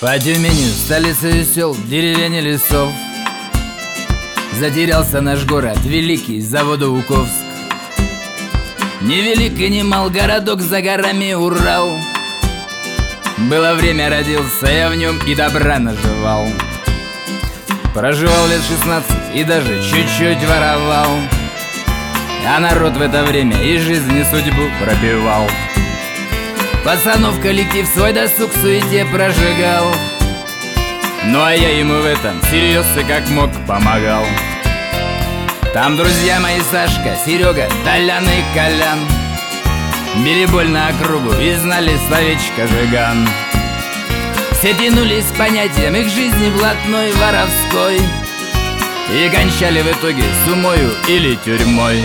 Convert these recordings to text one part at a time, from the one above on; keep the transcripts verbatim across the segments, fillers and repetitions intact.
По Тюмени, столице сел, деревень и лесов, затерялся наш город, великий Заводоуковск. Ни велик и ни мал городок за горами Урал. Было время, родился я в нем и добра наживал. Проживал лет шестнадцать и даже чуть-чуть воровал, а народ в это время и жизнь, и судьбу пробивал. Пацанов коллектив свой досуг в суете прожигал, ну а я ему в этом всерьез и как мог помогал. Там друзья мои Сашка, Серега, Толян и Колян били боль на округу и знали словечко «жиган». Все тянулись с понятием их жизни блатной, воровской, и кончали в итоге сумою или тюрьмой.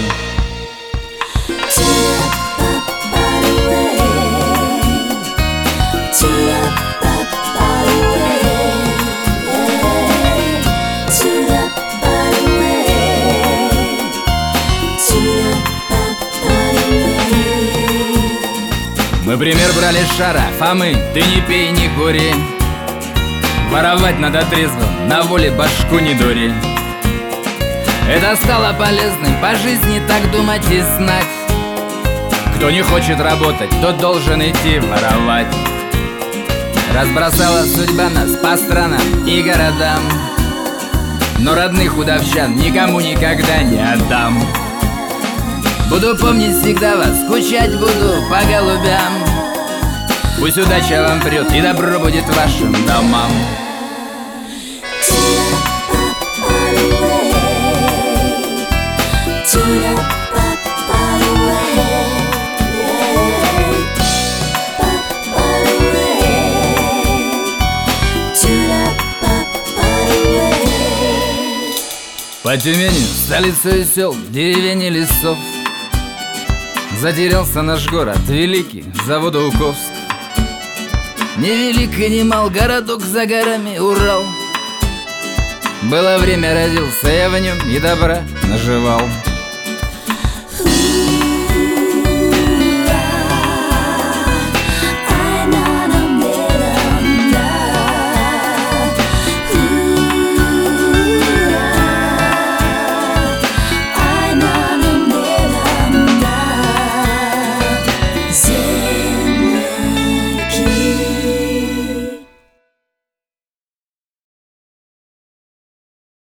Мы пример брали с Шара, Фомы, ты не пей, не кури. Воровать надо трезвым, на воле башку не дури. Это стало полезным по жизни, так думать и знать. Кто не хочет работать, тот должен идти воровать. Разбросала судьба нас по странам и городам, но родных удовчан никому никогда не отдам. Буду помнить всегда вас, скучать буду по голубям. Пусть удача вам прет и добро будет вашим домам. По Тюмени, столице сел, деревень и лесов, затерялся наш город, великий Заводоуковск. Ни велик и ни мал городок за горами Урал. Было время, родился я в нем и добра наживал.